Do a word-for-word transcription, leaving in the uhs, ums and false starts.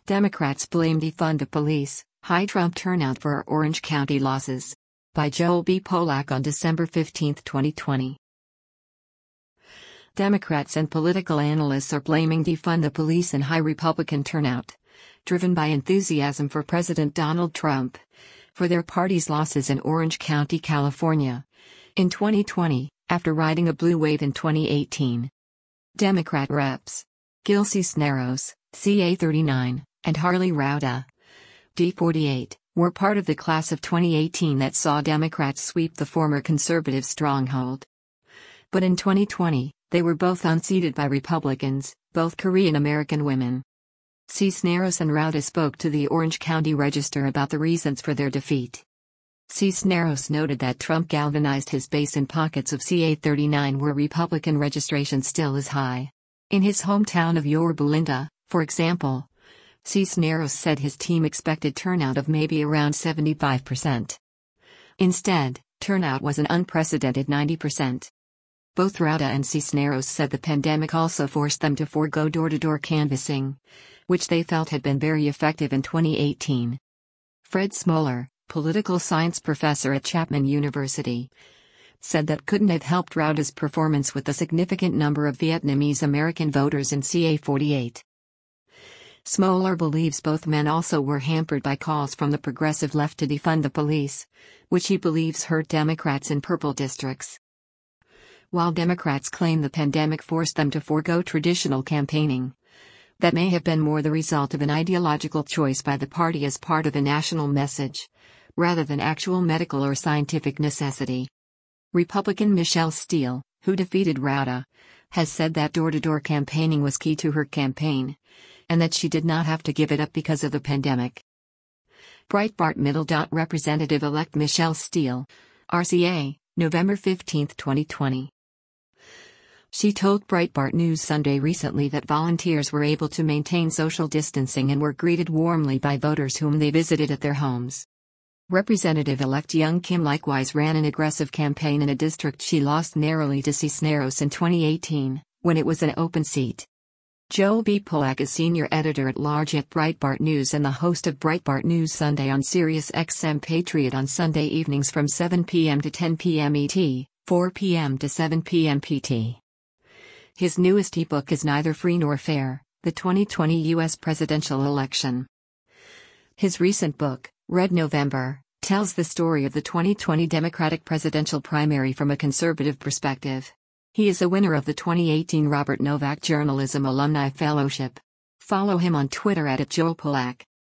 Democrats blame defund the police, high Trump turnout for Orange County losses. By Joel B. Polak on December fifteenth, twenty twenty. Democrats and political analysts are blaming defund the police and high Republican turnout, driven by enthusiasm for President Donald Trump, for their party's losses in Orange County, California, in twenty twenty, after riding a blue wave in twenty eighteen. Democrat reps Gil Cisneros, C A thirty-nine, and Harley Rauda, D forty-eight, were part of the class of twenty eighteen that saw Democrats sweep the former conservative stronghold. But in twenty twenty, they were both unseated by Republicans, both Korean-American women. Cisneros and Rauda spoke to the Orange County Register about the reasons for their defeat. Cisneros noted that Trump galvanized his base in pockets of C A thirty-nine where Republican registration still is high. In his hometown of Yorba Linda, for example, Cisneros said his team expected turnout of maybe around seventy-five percent. Instead, turnout was an unprecedented ninety percent. Both Rauda and Cisneros said the pandemic also forced them to forego door-to-door canvassing, which they felt had been very effective in twenty eighteen. Fred Smoller, political science professor at Chapman University, said that couldn't have helped Rauda's performance with the significant number of Vietnamese American voters in C A forty-eight. Smoller believes both men also were hampered by calls from the progressive left to defund the police, which he believes hurt Democrats in purple districts. While Democrats claim the pandemic forced them to forego traditional campaigning, that may have been more the result of an ideological choice by the party as part of a national message, rather than actual medical or scientific necessity. Republican Michelle Steele, who defeated Rauda, has said that door-to-door campaigning was key to her campaign, and that she did not have to give it up because of the pandemic. Breitbart Middle Dot Representative-elect Michelle Steele, R C A, November fifteenth, twenty twenty. She told Breitbart News Sunday recently that volunteers were able to maintain social distancing and were greeted warmly by voters whom they visited at their homes. Representative-elect Young Kim likewise ran an aggressive campaign in a district she lost narrowly to Cisneros in twenty eighteen, when it was an open seat. Joel B. Polak is senior editor-at-large at Breitbart News and the host of Breitbart News Sunday on Sirius X M Patriot on Sunday evenings from seven p m to ten p m E T, four p m to seven p m P T. His newest ebook is Neither Free Nor Fair: The twenty twenty U S Presidential Election. His recent book, Red November, tells the story of the twenty twenty Democratic presidential primary from a conservative perspective. He is a winner of the twenty eighteen Robert Novak Journalism Alumni Fellowship. Follow him on Twitter at Joel Polak.